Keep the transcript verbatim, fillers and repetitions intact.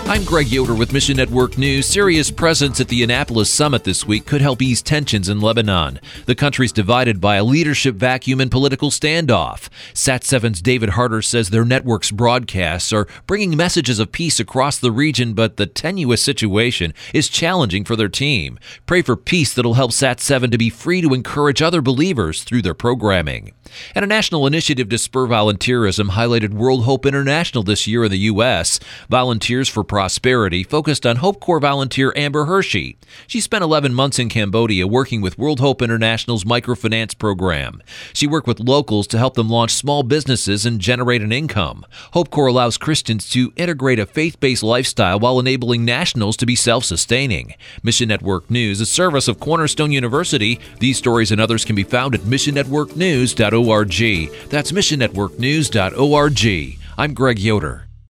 I'm Greg Yoder with Mission Network News. Syria's presence at the Annapolis summit this week could help ease tensions in Lebanon. The country's divided by a leadership vacuum and political standoff. Sat seven's David Harder says their network's broadcasts are bringing messages of peace across the region, but the tenuous situation is challenging for their team. Pray for peace that'll help Sat seven to be free to encourage other believers through their programming. And a national initiative to spur volunteerism highlighted World Hope International this year in the U S Volunteers for Prosperity focused on Hope Corps volunteer Amber Hershey. She spent eleven months in Cambodia working with World Hope International's microfinance program. She worked with locals to help them launch small businesses and generate an income. Hope Corps allows Christians to integrate a faith-based lifestyle while enabling nationals to be self-sustaining. Mission Network News, a service of Cornerstone University. These stories and others can be found at mission network news dot org. That's mission network news dot org. I'm Greg Yoder.